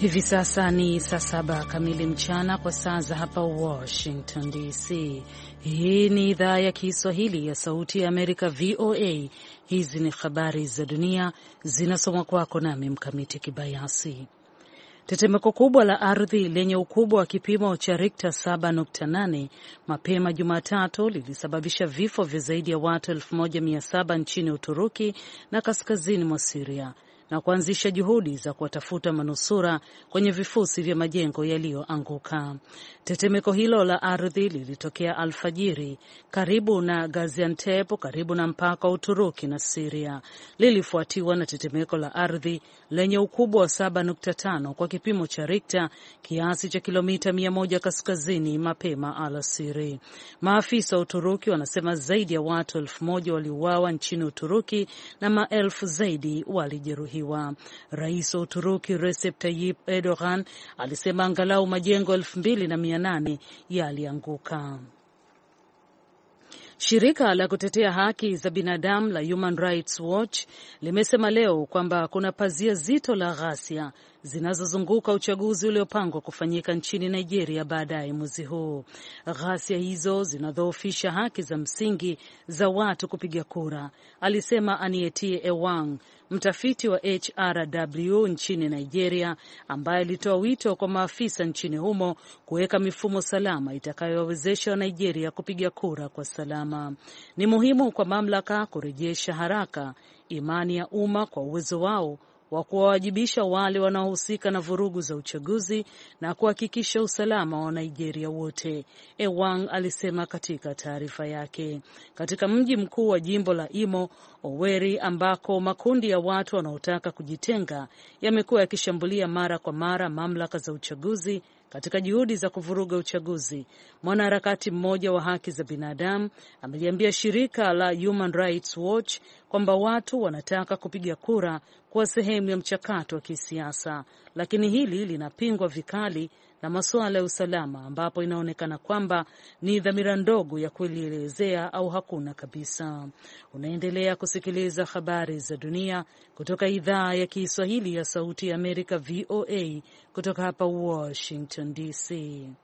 Hivi sasa ni saa 7 kamili mchana kwa saa za hapa Washington DC. Hii ni idhaa ya Kiswahili ya Sauti ya Amerika, VOA. Hizi ni habari za dunia zinasomwa kwako nami Mkamiti Kibayasi. Tetemeko kubwa la ardhi lenye ukubwa wa kipimo cha Richter 7.8 mapema Jumatatu lilisababisha vifo vya zaidi ya watu 1700 nchini Uturuki na kaskazini mwa Syria na kuanzisha juhudi za kuwatafuta manusura kwenye vifusi vya majengo yaliyoanguka. Tetemeko hilo la ardhi lilitokea alfajiri karibu na Gaziantep, karibu na mpaka wa Uturuki na Syria. Lilifuatiwa na tetemeko la ardhi lenye ukubwa wa 7.5 kwa kipimo cha Richter, kiasi cha kilomita 100 kaskazini mapema alasiri. Maafisa wa Uturuki wanasema zaidi ya watu 1000 waliuawa nchini Uturuki na maelfu zaidi walijeruhiwa. Rais wa Uturuki Recep Tayyip Erdogan alisema angalau majengo 2800 yalianguka. Shirika la kutetea haki za binadamu la Human Rights Watch limesema leo kwamba kuna pazia zito la ghasia zinazozunguka uchaguzi uliopangwa kufanyika nchini Nigeria baadaye mwezi huu. Ghasia hizo zinadhoofisha haki za msingi za watu kupiga kura, alisema Anietie Ewang, mtafiti wa HRW nchini Nigeria, ambaye alitoa wito kwa maafisa nchini humo kuweka mifumo salama itakayowawezesha wa Nigeria kupiga kura kwa salama. Ni muhimu kwa mamlaka kurejesha haraka imani ya umma kwa uwezo wao wa kuwawajibisha wale wanaohusika na vurugu za uchaguzi na kuhakikisha usalama wa Nigeria wote, Ewang alisema katika taarifa yake. Katika mji mkuu wa jimbo la Imo, Owerri, ambako makundi ya watu wanaotaka kujitenga yamekuwa yakishambulia mara kwa mara mamlaka za uchaguzi katika juhudi za kuvuruga uchaguzi, mwanaharakati mmoja wa haki za binadamu ameliambia shirika la Human Rights Watch kwamba watu wanataka kupiga kura kuwa sehemu ya mchakato wa kisiasa, lakini hili linapingwa vikali na masuala ya usalama, ambapo inaonekana kwamba ni dhamira ndogo ya kulielezea au hakuna kabisa. Unaendelea kusikiliza habari za dunia kutoka idhaa ya Kiswahili ya Sauti ya Amerika, VOA, kutoka hapa Washington DC.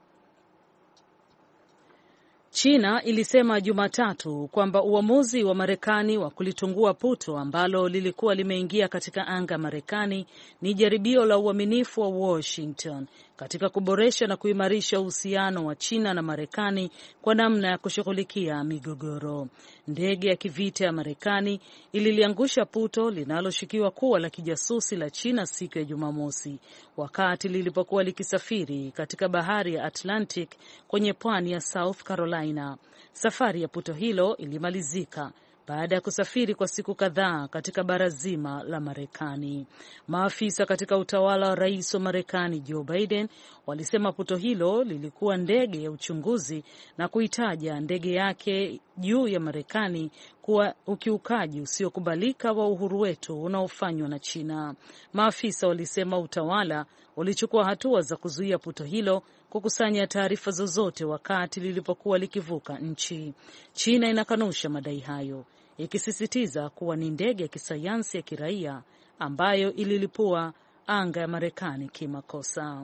China ilisema Jumatatu kwamba uamuzi wa Marekani wa kulitungua puto ambalo lilikuwa limeingia katika anga Marekani ni jaribio la uaminifu wa Washington katika kuboresha na kuimarisha uhusiano wa China na Marekani kwa namna ya kushughulikia migogoro. Ndege ya kivita ya Marekani ililiangusha puto linaloshukiwa kuwa la kijasusi la China siku ya Jumamosi wakati lilipokuwa likisafiri katika bahari ya Atlantic kwenye pwani ya South Carolina. Safari ya puto hilo ilimalizika baada ya kusafiri kwa siku kadhaa katika bara zima la Marekani. Maafisa katika utawala wa rais wa Marekani Joe Biden walisema puto hilo lilikuwa ndege ya uchunguzi na kuitaja ndege yake juu ya Marekani kuwa ukiukaji usiokubalika wa uhuru wetu unaofanywa na China. Maafisa walisema utawala ulichukua hatua za kuzuia puto hilo kukusanya taarifa zozote wakati lilipokuwa likivuka nchi. China inakanusha madai hayo, ikisisitiza kuwa ni ndege ya kisayansi ya kiraia ambayo ililipua anga ya Marekani kimakosa.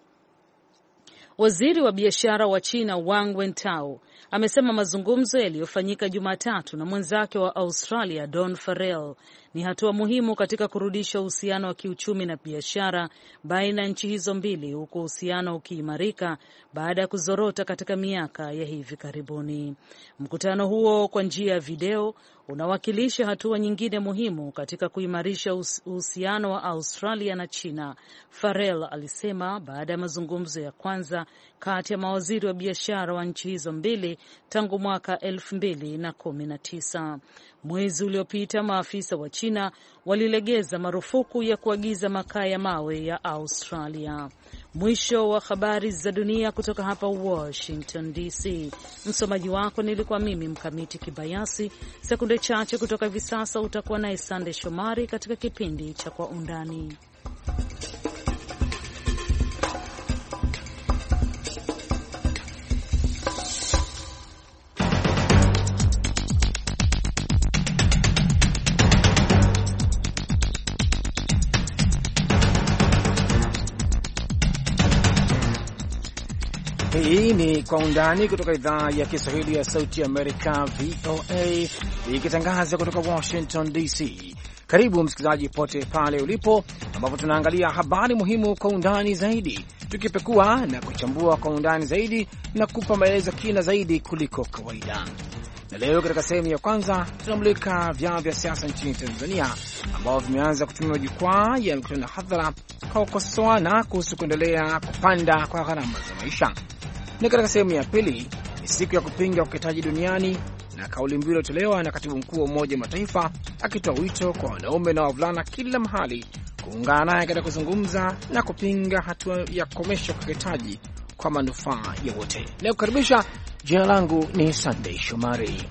Waziri wa biashara wa China Wang Wentao amesema mazungumzo yaliyofanyika Jumatatu na mwenzake wa Australia Don Farrell ni hatua muhimu katika kurudisha uhusiano wa kiuchumi na biashara baina ya nchi hizo mbili, huku uhusiano ukiimarika baada ya kuzorota katika miaka ya hivi karibuni. Mkutano huo kwa njia ya video unawakilisha hatua nyingine muhimu katika kuimarisha uhusiano wa Australia na China, Farrell alisema baada ya mazungumzo ya kwanza kati ya mawaziri wa biashara wa nchi hizo mbili tangu mwaka 2019. Mwezi uliopita maafisa wa China walilegeza marufuku ya kuagiza makaa ya mawe ya Australia. Mwisho wa habari za dunia kutoka hapa Washington DC. Msomaji wako nilikuwa mimi Mkamiti Kibayasi. Sekunde chache kutoka hivi sasa utakuwa naye Sande Shomari katika kipindi cha Kwa Undani. Hii ni Kwa Undani kutoka idhaa ya Kiswahili ya Sauti Amerika, VOA, ikitangaza kutoka Washington DC. Karibu msikilizaji pote pale ulipo, ambapo tunaangalia habari muhimu kwa undani zaidi, tukipekua na kuchambua kwa undani zaidi na kupa maelezo kina zaidi kuliko kawaida. Na leo katika sehemu ya kwanza tunamulika vyama vya siasa nchini Tanzania ambao vimeanza kutumia majukwaa ya mikutano hadhara kwa kukosoana kuhusu kuendelea kupanda kwa gharama za maisha. Na katika sehemu ya pili ni siku ya kupinga ukeketaji duniani, na kauli mbiu iliyotolewa na katibu mkuu wa Umoja wa Mataifa akitoa wito kwa wanaume na wavulana kila mahali kuungana naye katika kuzungumza na kupinga hatua ya kukomesha ukeketaji kwa manufaa ya wote. Leo kukaribisha, jina langu ni Sunday Shomari.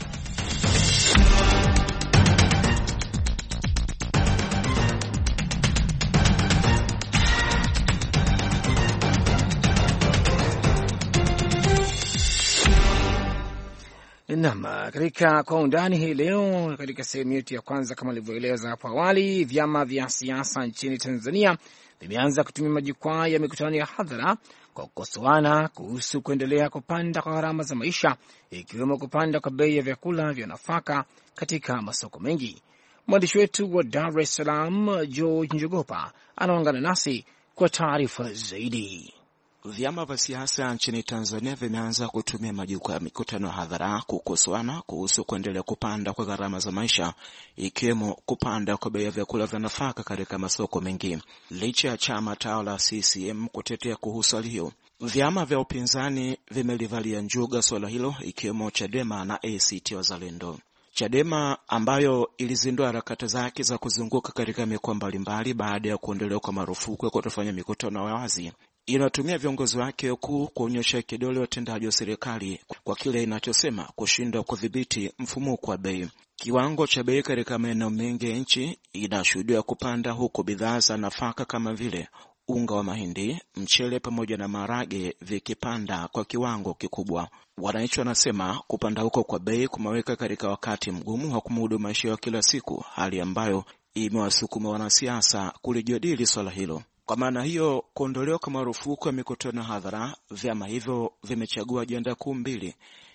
Naam, katika Kwa Undani hii leo, katika sehemu yetu ya kwanza, kama nilivyoeleza hapo awali, vyama vya siasa nchini Tanzania vimeanza kutumia majukwaa ya mikutano ya hadhara kwa kukosoana kuhusu kuendelea kupanda kwa gharama za maisha, ikiwemo kupanda kwa bei ya vyakula vya nafaka katika masoko mengi. Mwandishi wetu wa Dar es Salaam, George Njogopa, anaungana nasi kwa taarifa zaidi. Vyama vya siasa nchini Tanzania vimeanza kutumia majukwaa ya mikutano hadhara kukosoana kuhusu kuendelea kupanda kwa gharama za maisha, ikiwemo kupanda kwa bei ya vyakula vya nafaka katika masoko mengi. Licha ya chama tawala CCM kutetea kuhusu hali hiyo, vyama vya upinzani vimelivalia njuga swala hilo, ikiwemo Chadema na ACT Wazalendo. Chadema ambayo ilizindua harakati zake za kuzunguka katika mikoa mbalimbali baada ya kuondolewa kwa marufuku ya kutofanya mikutano wazi, inatumia viongozi wake kuu kuonyesha kidole watendaji wa serikali kwa kile inachosema kushindwa kudhibiti mfumuko wa bei. Kiwango cha bei katika maeneo mengi ya nchi inashuhudiwa kupanda, huku bidhaa za nafaka kama vile unga wa mahindi, mchele pamoja na maharage vikipanda kwa kiwango kikubwa. Wananchi wanasema kupanda huko kwa bei kumeweka katika wakati mgumu wa kumudu maisha ya kila siku, hali ambayo imewasukuma wanasiasa kulijadili swala hilo. Kwa maana hiyo, kuondolewa kwa marufuku ya mikutano hadhara, vyama hivyo vimechagua ajenda kuu mbili.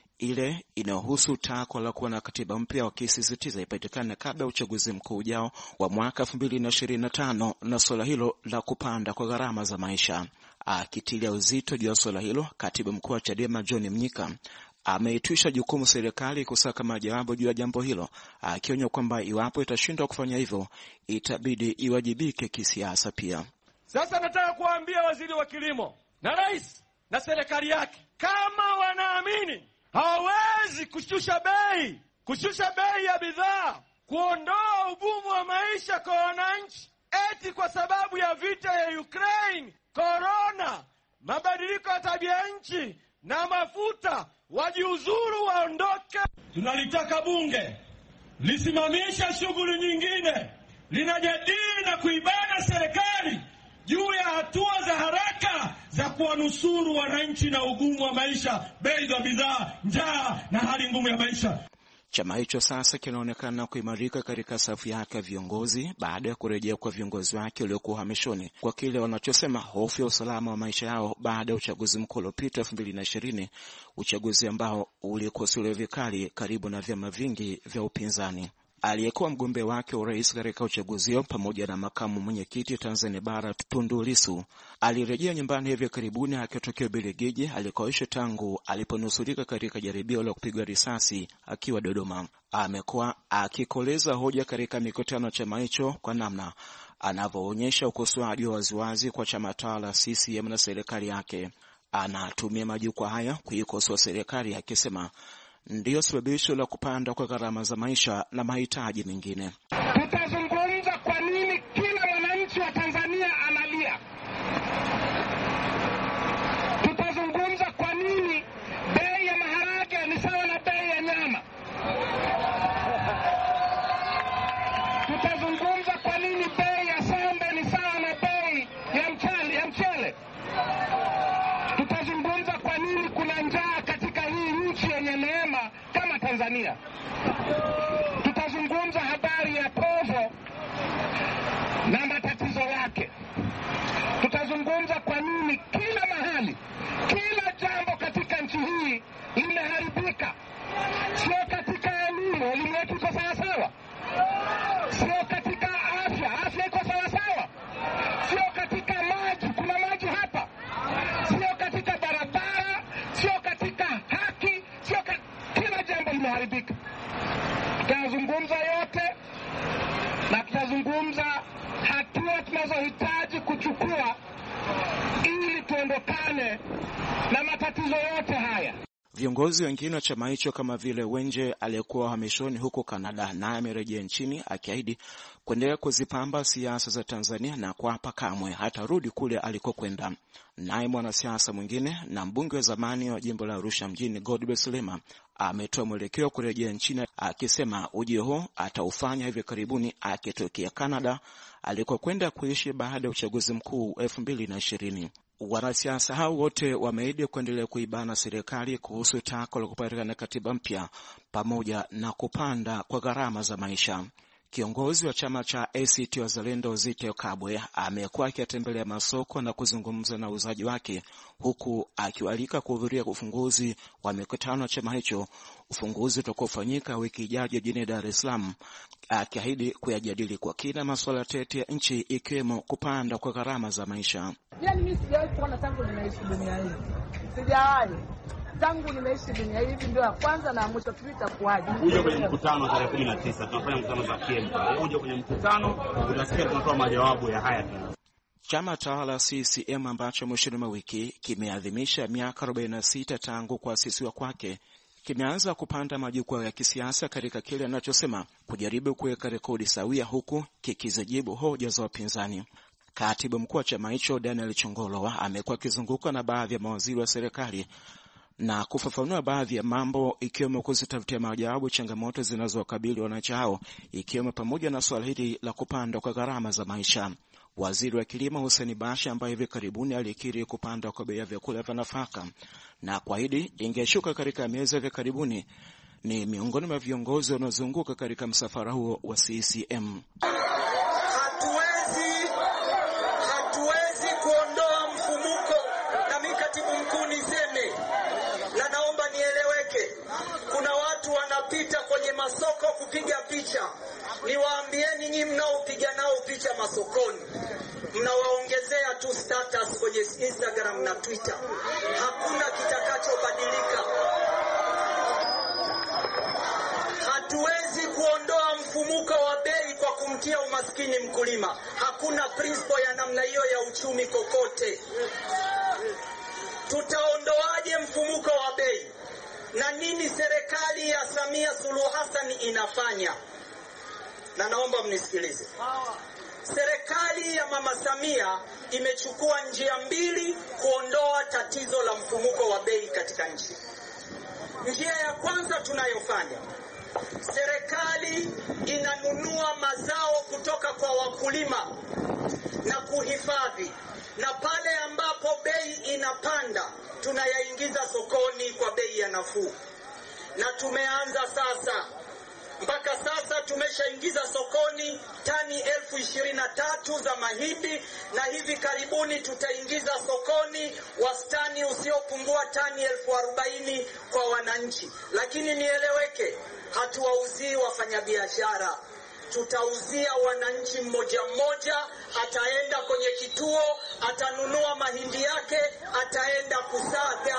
Ile inayohusu takwa la kuwa na katiba mpya, wakisisitiza ipatikane kabla ya uchaguzi mkuu ujao wa mwaka 2025, na swala hilo la kupanda kwa gharama za maisha. Akitilia uzito juu ya swala hilo, katibu mkuu wa Chadema John Mnyika ameitwisha jukumu serikali kusaka majawabu juu ya jambo hilo, akionya kwamba iwapo itashindwa kufanya hivyo itabidi iwajibike kisiasa pia. Sasa nataka kuambia waziri wa kilimo na rais na serikali yake, kama wanaamini hawawezi kushusha bei ya bidhaa, kuondoa ugumu wa maisha kwa wananchi, eti kwa sababu ya vita ya Ukraine, corona, mabadiliko ya tabia nchi na mafuta, wajiuzuru, waondoke. Tunalitaka bunge lisimamisha shughuli nyingine, linajadili na kuibana serikali juu ya hatua za haraka za kuwanusuru wananchi na ugumu wa maisha, bei za bidhaa, njaa na hali ngumu ya maisha. Chama hicho sasa kinaonekana kuimarika katika safu yake ya viongozi baada ya kurejea kwa viongozi wake waliokuwa uhamishoni kwa kile wanachosema hofu ya usalama wa maisha yao baada ya uchaguzi mkuu uliopita 2020, uchaguzi ambao ulikosolewa vikali karibu na vyama vingi vya upinzani. Aliyekuwa mgombea wake urais katika uchaguzi huo pamoja na makamu mwenyekiti Tanzania Bara Tundu Lissu alirejea nyumbani hivi karibuni akitokea Ubelgiji alikoishi tangu aliponusurika katika jaribio la kupigwa risasi akiwa Dodoma. Amekuwa akikoleza hoja katika mikutano ya chama hicho kwa namna anavyoonyesha ukosoaji wa waziwazi kwa chama tawala CCM na serikali yake. Anatumia majukwaa haya kuikosoa serikali akisema ndiyo sababisho la kupanda kwa gharama za maisha na mahitaji mengine. Tutazungumza kwa nini kila mwananchi wa Tanzania analia. Tutazungumza kwa nini bei ya maharage ni sawa na bei ya nyama. Tutazungumza kwa nini bei ya sembe ni sawa na bei ya mchele. Tutazungumza kwa nini kuna njaa katika hii nchi yenye neema kama Tanzania. Tutazungumza habari ya pozo na matatizo yake. Tutazungumza kwa nini kila mahali, kila jambo tutaridhika. Tutazungumza yote na tutazungumza hatua tunazohitaji kuchukua ili tuondokane na matatizo yote haya. Viongozi wengine wa chama hicho kama vile Wenje aliyekuwa uhamishoni huko Kanada naye amerejea nchini akiahidi kuendelea kuzipamba siasa za Tanzania na kuapa kamwe hatarudi kule alikokwenda. Naye mwanasiasa mwingine na mbunge wa zamani wa jimbo la Arusha mjini Godbless Lema ametoa mwelekeo kurejea nchini akisema ujio huo ataufanya hivi karibuni akitokea Kanada alikokwenda kuishi baada ya uchaguzi mkuu 2020. Wanasiasa hao wote wameahidi kuendelea kuibana serikali kuhusu tako la kupatikana katiba mpya pamoja na kupanda kwa gharama za maisha. Kiongozi wa chama cha ACT Wazalendo Zitto Kabwe amekuwa akitembelea masoko na kuzungumza na wauzaji wake huku akiwaalika kuhudhuria ufunguzi wa mikutano ya chama hicho, ufunguzi utakaofanyika wiki ijayo jijini Dar es Salaam, akiahidi kuyajadili kwa kina masuala tete ya nchi ikiwemo kupanda kwa gharama za maisha. Yaani mimi sijawahi kuona tangu ninaishi dunia hii. Sijawahi. Tangu nimeishi dunia hii ndio ya kwanza na mwisho tutakuaje. Uje kwenye mkutano tarehe 19 tunafanya mkutano za kiembe. Uje kwenye mkutano utasikia tunatoa majawabu ya haya. Chama tawala CCM ambacho mwishoni mwa wiki kimeadhimisha miaka 46 tangu kuasisiwa kwake kimeanza kupanda majukwaa ya kisiasa katika kile anachosema kujaribu kuweka rekodi sawia huku kikizijibu hoja za wapinzani. Katibu mkuu wa chama hicho Daniel Chongolowa amekuwa akizunguka na baadhi ya mawaziri wa serikali na kufafanua baadhi ya mambo ikiwemo kuzitafutia majawabu changamoto zinazowakabili wananchi hao, ikiwemo pamoja na swala hili la kupanda kwa gharama za maisha. Waziri wa Kilimo Hussein Bashe ambaye hivi karibuni alikiri kupanda kwa bei ya vyakula vya nafaka na kuahidi ingeshuka katika miezi ya karibuni, ni miongoni mwa viongozi wanaozunguka katika msafara huo wa CCM. Hatuwezi kuondoa mfumuko, na mimi katibu mkuu niseme, na naomba nieleweke, kuna watu wanapita kwenye masoko kupiga picha. Niwaambieni nyinyi mnaopiga nao picha masokoni, mnawaongezea tu status kwenye Instagram na Twitter. Hakuna kitakachobadilika. Hatuwezi kuondoa mfumuko wa bei kwa kumtia umaskini mkulima. Hakuna principle ya namna hiyo ya uchumi kokote. Tutaondoaje mfumuko wa bei? Na nini serikali ya Samia Suluhu Hassan inafanya? Na naomba mnisikilize. Serikali ya Mama Samia imechukua njia mbili kuondoa tatizo la mfumuko wa bei katika nchi. Njia ya kwanza tunayofanya, serikali inanunua mazao kutoka kwa wakulima na kuhifadhi, na pale ambapo bei inapanda tunayaingiza sokoni kwa bei ya nafuu. Na tumeanza sasa. Mpaka sasa tumeshaingiza sokoni tani 23,000 za mahindi, na hivi karibuni tutaingiza sokoni wastani usiopungua tani 40,000 kwa wananchi. Lakini nieleweke, hatuwauzii wafanyabiashara. Tutauzia wananchi mmoja mmoja, ataenda kwenye kituo, atanunua mahindi yake, ataenda kusaga.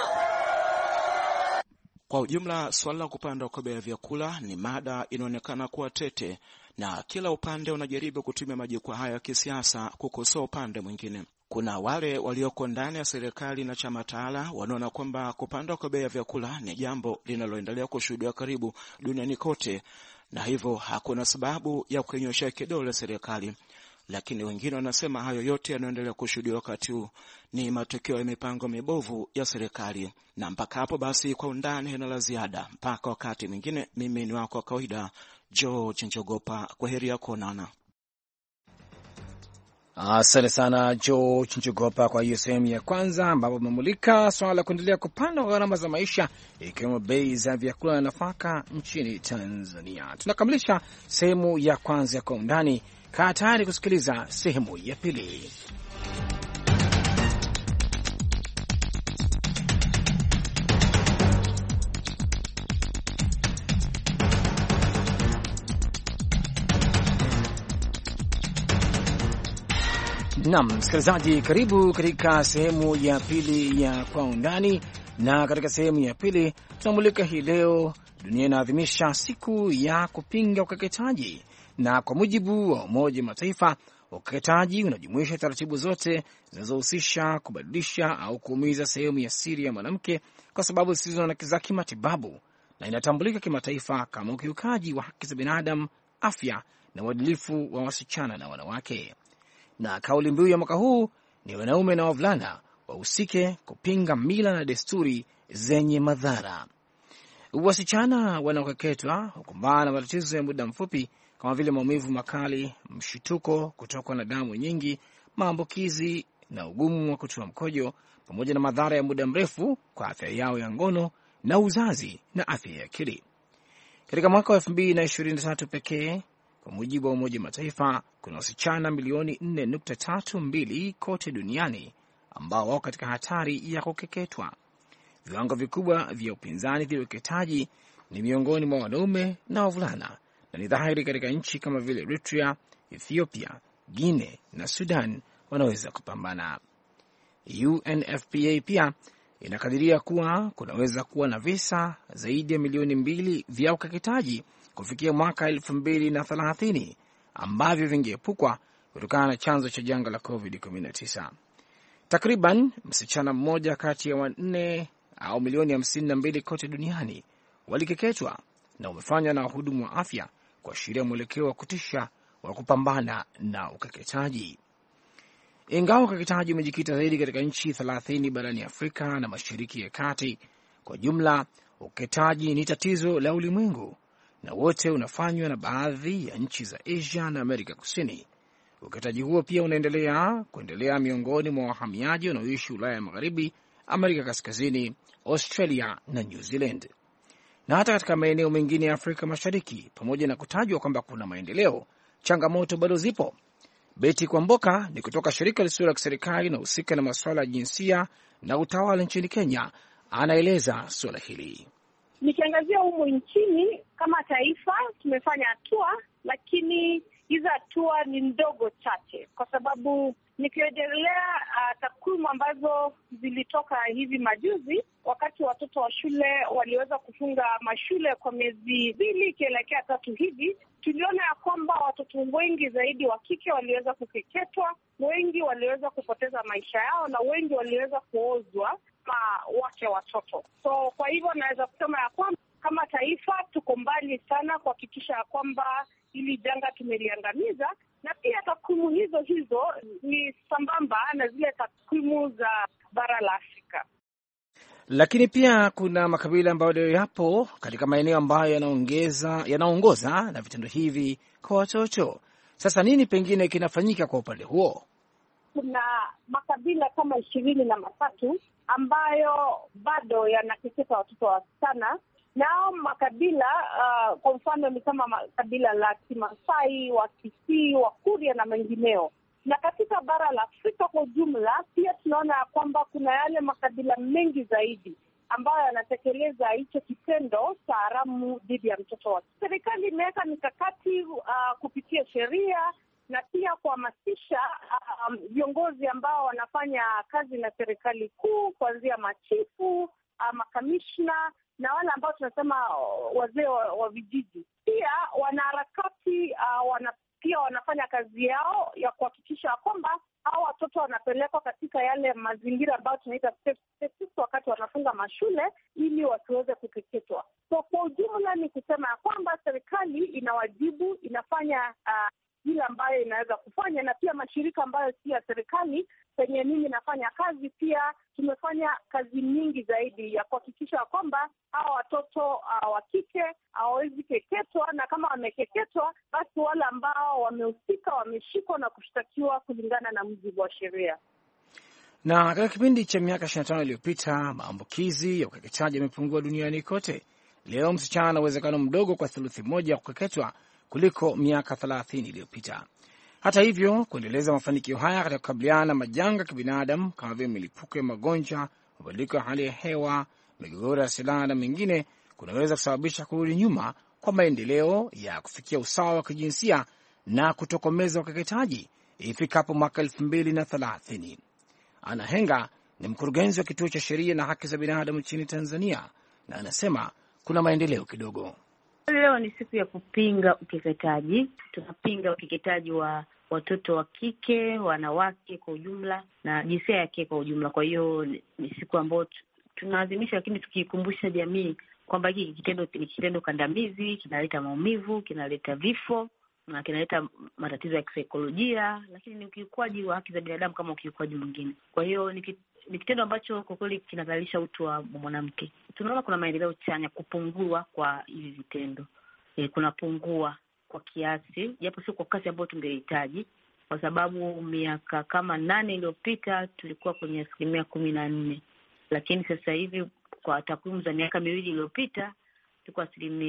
Kwa ujumla, swala la kupanda kwa bei ya vyakula ni mada inaonekana kuwa tete, na kila upande unajaribu kutumia majukwaa haya ya kisiasa kukosoa upande mwingine. Kuna wale walioko ndani ya serikali na chama tawala wanaona kwamba kupanda kwa bei ya vyakula ni jambo linaloendelea kushuhudiwa karibu duniani kote, na hivyo hakuna sababu ya kunyosha kidole serikali. Lakini wengine wanasema hayo yote yanayoendelea kushuhudiwa wakati huu ni matokeo ya mipango mibovu ya serikali. Na mpaka hapo basi, kwa undani na la ziada mpaka wakati mwingine, mimi ni wako wa kawaida George Njogopa. Kwa heri ya kuonana. Asante sana George Njogopa kwa hiyo sehemu ya kwanza, ambapo umemulika swala la kuendelea kupanda kwa gharama za maisha ikiwemo bei za vyakula na nafaka nchini Tanzania. Tunakamilisha sehemu ya kwanza ya kwa undani. Kaa tayari kusikiliza sehemu ya pili. Naam, msikilizaji, karibu katika sehemu ya pili ya kwa undani, na katika sehemu ya pili tunamulika hii leo dunia inaadhimisha siku ya kupinga ukeketaji, na kwa mujibu wa Umoja wa Mataifa, ukeketaji unajumuisha taratibu zote zinazohusisha kubadilisha au kuumiza sehemu ya siri ya mwanamke kwa sababu zisizo za kimatibabu, na inatambulika kimataifa kama ukiukaji wa haki za binadamu, afya na uadilifu wa wasichana na wanawake. Na kauli mbiu ya mwaka huu ni wanaume na wavulana wahusike kupinga mila na desturi zenye madhara. Wasichana wanaokeketwa hukumbana na matatizo ya muda mfupi kama vile maumivu makali, mshituko, kutokwa na damu nyingi, maambukizi na ugumu wa kutoa mkojo, pamoja na madhara ya muda mrefu kwa afya yao ya ngono na uzazi na afya ya akili. Katika mwaka wa 2023 pekee, kwa mujibu wa Umoja wa Mataifa, kuna wasichana milioni 4.32 kote duniani ambao wako katika hatari ya kukeketwa. Viwango vikubwa vya upinzani vya ukeketaji ni miongoni mwa wanaume na wavulana, na ni dhahiri katika nchi kama vile Eritrea, Ethiopia, Guinea na Sudan wanaweza kupambana. UNFPA pia inakadiria kuwa kunaweza kuwa na visa zaidi ya milioni 2 vya ukeketaji kufikia mwaka 2030 ambavyo vingeepukwa kutokana na chanzo cha janga la COVID-19. Takriban msichana mmoja kati ya 4 au milioni 52 kote duniani walikeketwa, na umefanywa na wahudumu wa afya kuashiria mwelekeo wa kutisha wa kupambana na ukeketaji. Ingawa ukeketaji umejikita zaidi katika nchi 30 barani Afrika na Mashariki ya Kati, kwa jumla ukeketaji ni tatizo la ulimwengu na wote unafanywa na baadhi ya nchi za Asia na Amerika Kusini. Ukeketaji huo pia kuendelea miongoni mwa wahamiaji wanaoishi Ulaya ya Magharibi, Amerika Kaskazini, Australia na New Zealand. Na hata katika maeneo mengine ya Afrika Mashariki, pamoja na kutajwa kwamba kuna maendeleo, changamoto bado zipo. Beti Kwamboka ni kutoka shirika lisilo la kiserikali na husika na masuala ya jinsia na utawala nchini Kenya, anaeleza suala hili. Nikiangazia humu nchini, kama taifa tumefanya hatua, lakini hizo hatua ni ndogo chache, kwa sababu nikirejelea takwimu ambazo zilitoka hivi majuzi, wakati watoto wa shule waliweza kufunga mashule kwa miezi 2 ikielekea 3 hivi, tuliona ya kwamba watoto wengi zaidi wa kike waliweza kukeketwa, wengi waliweza kupoteza maisha yao, na wengi waliweza kuozwa wake watoto. So kwa hivyo naweza kusema ya kwamba kama taifa tuko mbali sana kuhakikisha ya kwamba hili janga tumeliangamiza, na pia takwimu hizo ni sambamba na zile takwimu za bara la Afrika. Lakini pia kuna makabila ambayo yapo katika maeneo ambayo yanaongoza na vitendo hivi kwa watoto. Sasa nini pengine kinafanyika kwa upande huo? Kuna makabila kama 23 ambayo bado yanakeketa watoto wasichana. Nao makabila kwa mfano ni kama kabila la Kimasai, wa Kisii, wa Kuria na mengineo. Na katika bara la Afrika kwa ujumla pia tunaona kwamba kuna yale makabila mengi zaidi ambayo yanatekeleza hicho kitendo cha haramu dhidi ya mtoto wa. Serikali imeweka mikakati kupitia sheria na pia kuhamasisha viongozi ambao wanafanya kazi na serikali kuu, kuanzia machifu, makamishna na wale ambao tunasema wazee wa vijiji. Pia wanaharakati pia wanafanya kazi yao ya kuhakikisha kwamba hao watoto wanapelekwa katika yale mazingira ambayo tunaita safe spaces wakati wanafunga mashule, ili wasiweze kukeketwa. So kwa ujumla ni kusema ya kwamba serikali inawajibu, inafanya ile ambayo inaweza kufanya, na pia mashirika ambayo si ya serikali penye mimi nafanya kazi, pia tumefanya kazi nyingi zaidi ya kuhakikisha kwamba hawa watoto wa kike hawawezi keketwa, na kama wamekeketwa basi wale ambao wamehusika wameshikwa na kushtakiwa kulingana na mujibu wa sheria. Na katika kipindi cha miaka 25 iliyopita, maambukizi ya ukeketaji yamepungua duniani kote. Leo msichana ana uwezekano mdogo kwa 1/3 ya kukeketwa kuliko miaka 30 iliyopita. Hata hivyo, kuendeleza mafanikio haya katika kukabiliana na majanga ya kibinadamu kama vile milipuko ya magonjwa, mabadiliko ya hali ya hewa, migogoro ya silaha na mengine, kunaweza kusababisha kurudi nyuma kwa maendeleo ya kufikia usawa wa kijinsia na kutokomeza ukeketaji ifikapo mwaka 2030. Ana Henga ni mkurugenzi wa kituo cha sheria na haki za binadamu nchini Tanzania, na anasema kuna maendeleo kidogo. Leo ni siku ya kupinga ukeketaji. Tunapinga ukeketaji wa watoto wa kike, wanawake kwa ujumla na jinsia ya kike kwa ujumla. Kwa hiyo ni siku ambayo tunaadhimisha, lakini tukikumbusha jamii kwamba hiki kitendo ni kitendo kandamizi, kinaleta maumivu, kinaleta vifo na kinaleta matatizo ya kisaikolojia, lakini ni ukiukwaji wa haki za binadamu kama ukiukwaji mwingine. Kwa hiyo ni kitendo ambacho kwa kweli kinadhalilisha utu wa mwanamke. Tunaona kuna maendeleo chanya, kupungua kwa hivi vitendo. Kunapungua kwa kiasi, japo sio kwa kasi ambayo tungehitaji, kwa sababu miaka kama 8 iliyopita tulikuwa kwenye 14%, lakini sasa hivi kwa takwimu za miaka 2 iliyopita tulikuwa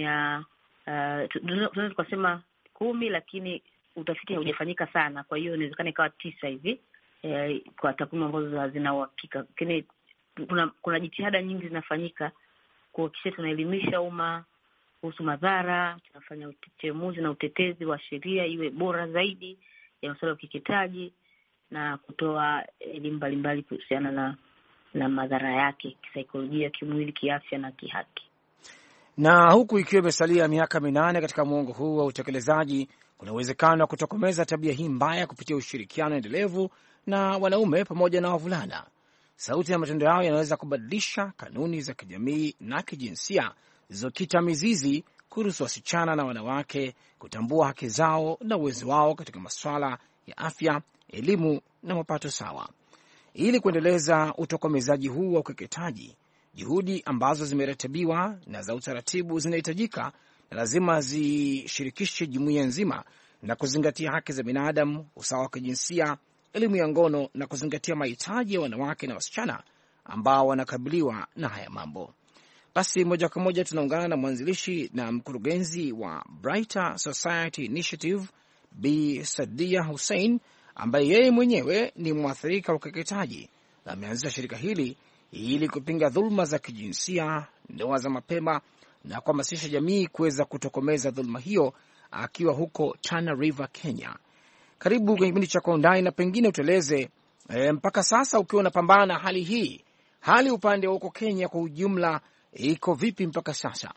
tunaweza tukasema 10, lakini utafiti haujafanyika sana, kwa hiyo inawezekana ikawa 9 hivi kwa takwimu ambazo hazina uhakika. Lakini kuna jitihada nyingi zinafanyika kuhakikisha tunaelimisha umma kuhusu madhara, tunafanya uchemuzi na utetezi wa sheria iwe bora zaidi ya masuala ya ukeketaji na kutoa elimu mbalimbali kuhusiana na madhara yake kisaikolojia, kimwili, kiafya na kihaki. Na huku ikiwa imesalia miaka 8 katika muongo huu wa utekelezaji, kuna uwezekano wa kutokomeza tabia hii mbaya kupitia ushirikiano endelevu na wanaume pamoja na wavulana. Sauti na matendo yao yanaweza kubadilisha kanuni za kijamii na kijinsia zilizokita mizizi, kuruhusu wasichana na wanawake kutambua haki zao na uwezo wao katika masuala ya afya, elimu na mapato sawa. Ili kuendeleza utokomezaji huu wa ukeketaji, juhudi ambazo zimeratibiwa na za utaratibu zinahitajika na lazima zishirikishe jumuiya nzima na kuzingatia haki za binadamu, usawa wa kijinsia, elimu ya ngono na kuzingatia mahitaji ya wanawake na wasichana ambao wanakabiliwa na haya mambo. Basi moja kwa moja tunaungana na mwanzilishi na mkurugenzi wa Brighter Society Initiative, Bi Sadia Hussein, ambaye yeye mwenyewe ni mwathirika wa ukeketaji na ameanzisha shirika hili ili kupinga dhuluma za kijinsia, ndoa za mapema na kuhamasisha jamii kuweza kutokomeza dhuluma hiyo, akiwa huko Tana River, Kenya. Karibu kwenye kipindi cha Kwa Undani, na pengine utueleze mpaka sasa ukiwa unapambana na hali hii, hali upande wa huko Kenya kwa ujumla iko vipi mpaka sasa?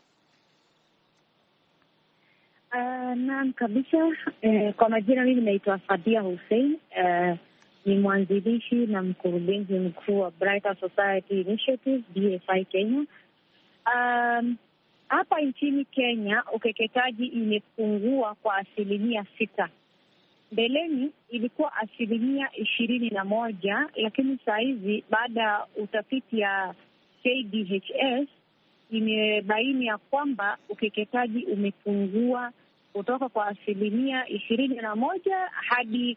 Naam kabisa. Kwa majina mimi naitwa Sadia Hussein, ni mwanzilishi na mkurugenzi mkuu wa Brighter Society Initiative BSI Kenya. Hapa nchini Kenya ukeketaji imepungua kwa 6%. Mbeleni ilikuwa 21%, lakini saa hizi baada ya utafiti ya KDHS imebaini ya kwamba ukeketaji umepungua kutoka kwa 21% hadi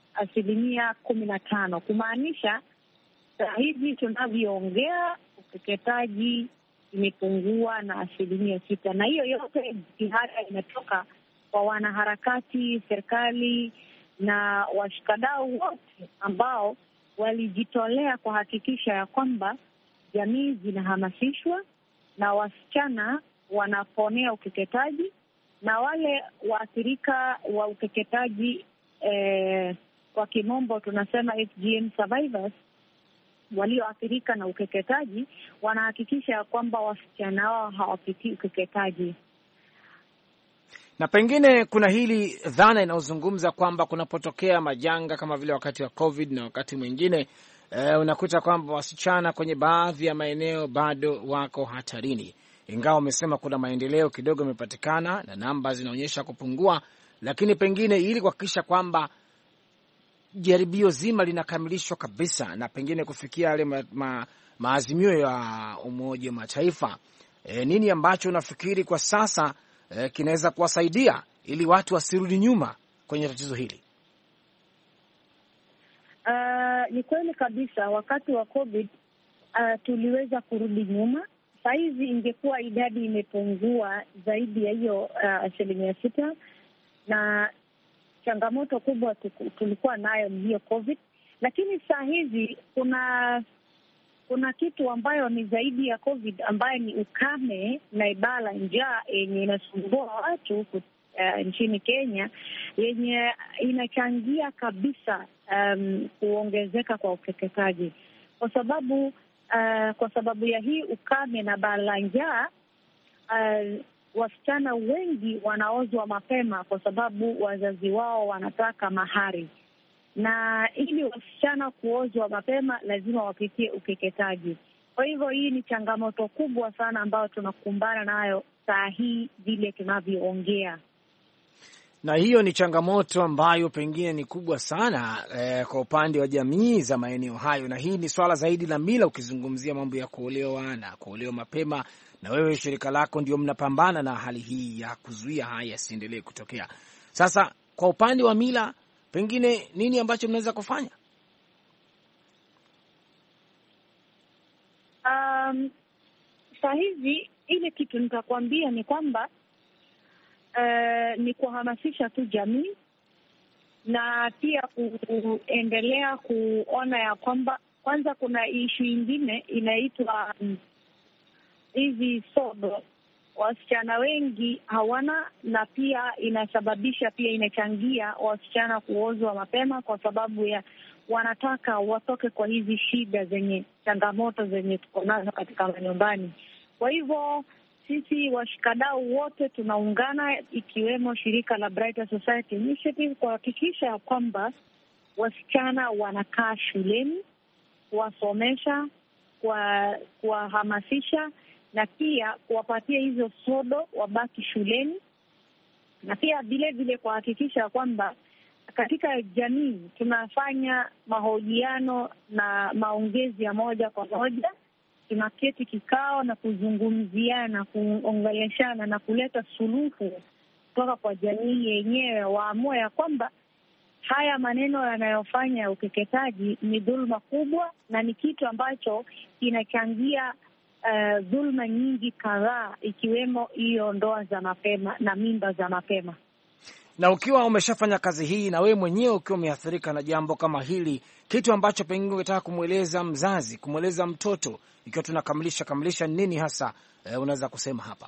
15%, kumaanisha saa hizi tunavyoongea ukeketaji imepungua na 6%. Na hiyo yote jitihada inatoka kwa wanaharakati, serikali na washikadau wote ambao walijitolea kuhakikisha ya kwamba jamii zinahamasishwa na wasichana wanaponea ukeketaji na wale waathirika wa ukeketaji kwa kimombo tunasema FGM survivors, walioathirika na ukeketaji wanahakikisha kwamba wasichana wao hawapitii ukeketaji. Na pengine kuna hili dhana inayozungumza kwamba kunapotokea majanga kama vile wakati wa COVID na wakati mwingine unakuta kwamba wasichana kwenye baadhi ya maeneo bado wako hatarini, ingawa umesema kuna maendeleo kidogo yamepatikana na namba zinaonyesha kupungua, lakini pengine ili kuhakikisha kwamba jaribio zima linakamilishwa kabisa na pengine kufikia yale maazimio ya Umoja wa Mataifa, nini ambacho unafikiri kwa sasa kinaweza kuwasaidia ili watu wasirudi nyuma kwenye tatizo hili? Ni kweli kabisa, wakati wa COVID tuliweza kurudi nyuma. Saizi ingekuwa idadi imepungua zaidi ya hiyo 6%, na changamoto kubwa tulikuwa nayo ni hiyo COVID. Lakini saa hizi kuna kitu ambayo ni zaidi ya COVID, ambayo ni ukame na ibala, njaa yenye inasumbua watu nchini Kenya, yenye inachangia kabisa kuongezeka kwa ukeketaji, kwa sababu ya hii ukame na bala njaa, wasichana wengi wanaozwa mapema kwa sababu wazazi wao wanataka mahari, na ili wasichana kuozwa mapema lazima wapitie ukeketaji. Kwa hivyo hii ni changamoto kubwa sana ambayo tunakumbana nayo saa hii vile tunavyoongea, na hiyo ni changamoto ambayo pengine ni kubwa sana kwa upande wa jamii za maeneo hayo, na hii ni swala zaidi la mila. Ukizungumzia mambo ya kuolewa na kuolewa mapema, na wewe shirika lako ndio mnapambana na hali hii ya kuzuia haya yasiendelee kutokea. Sasa kwa upande wa mila, pengine nini ambacho mnaweza kufanya? Saa hizi ile kitu nitakwambia ni kwamba ni kuhamasisha tu jamii, na pia kuendelea kuona ya kwamba kwanza kuna ishu ingine inaitwa hizi sodo. Wasichana wengi hawana, na pia inasababisha, pia inachangia wasichana kuozwa mapema kwa sababu ya wanataka watoke kwa hizi shida zenye changamoto zenye tuko nazo katika manyumbani. Kwa hivyo sisi washikadau wote tunaungana, ikiwemo shirika la Brighter Society Initiative, kuhakikisha ya kwamba wasichana wanakaa shuleni, kuwasomesha, kuwahamasisha, na pia kuwapatia hizo sodo wabaki shuleni, na pia vile vile kuhakikisha kwamba katika jamii tunafanya mahojiano na maongezi ya moja kwa moja. Tunaketi kikao na kuzungumziana, kuongeleshana na kuleta suluhu kutoka kwa jamii yenyewe, waamue ya kwamba haya maneno yanayofanya ukeketaji ni dhulma kubwa, na ni kitu ambacho kinachangia dhulma nyingi kadhaa, ikiwemo hiyo ndoa za mapema na mimba za mapema. Na ukiwa umeshafanya kazi hii na wewe mwenyewe ukiwa umeathirika na jambo kama hili, kitu ambacho pengine ungetaka kumweleza mzazi, kumweleza mtoto, ikiwa tunakamilisha nini hasa unaweza kusema hapa?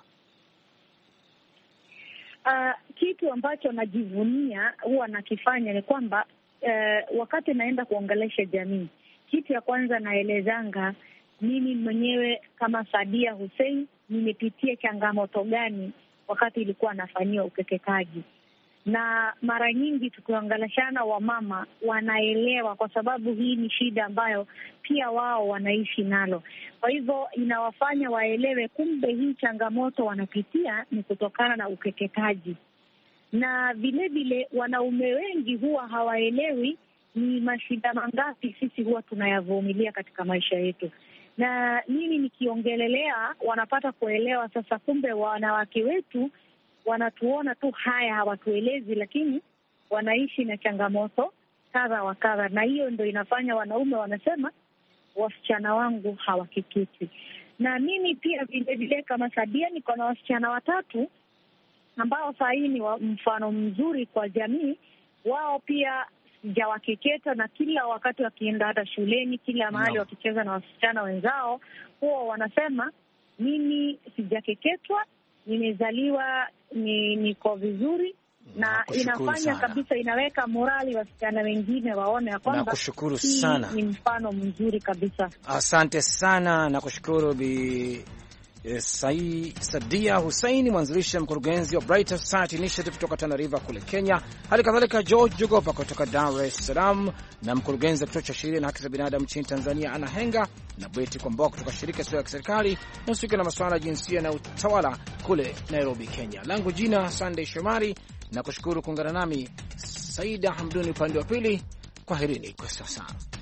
Kitu ambacho najivunia huwa nakifanya ni kwamba wakati naenda kuongelesha jamii, kitu ya kwanza naelezanga mimi mwenyewe kama Sadia Hussein nimepitia changamoto gani wakati ilikuwa nafanyiwa ukeketaji. Na mara nyingi tukiongeleshana, wamama wanaelewa, kwa sababu hii ni shida ambayo pia wao wanaishi nalo. Kwa hivyo inawafanya waelewe kumbe hii changamoto wanapitia ni kutokana na ukeketaji. Na vile vile wanaume wengi huwa hawaelewi ni mashida mangapi sisi huwa tunayavumilia katika maisha yetu. Na mimi nikiongelelea, wanapata kuelewa sasa kumbe wanawake wetu wanatuona tu haya, hawatuelezi, lakini wanaishi na changamoto kadha wa kadha. Na hiyo ndio inafanya wanaume wanasema wasichana wangu hawakeketi. Na mimi pia vile vile kama Sadia niko na wasichana 3 ambao saa hii ni mfano mzuri kwa jamii. Wao pia sijawakeketa, na kila wakati wakienda hata shuleni, kila mahali wakicheza na wasichana wenzao, huwa wanasema mimi sijakeketwa, nimezaliwa niko vizuri. Na inafanya sana kabisa, inaweka morali wasichana wengine waone ya kwamba ni mfano mzuri kabisa. Asante sana, nakushukuru Bi Sadia Hussein, mwanzilishi mkurugenzi wa Brighter Society Initiative kutoka Tana River kule Kenya. Hali kadhalika George Jogopa kutoka Dar es Salaam, na mkurugenzi wa kituo cha sheria na haki za binadamu nchini Tanzania Ana Henga, na Beti Kwamboa kutoka shirika sio la kiserikali na usika na masuala ya jinsia na utawala kule Nairobi, Kenya. Langu jina Sunday Shomari, na kushukuru kuungana nami Saida Hamduni upande wa pili. Kwaherini kwa sasa.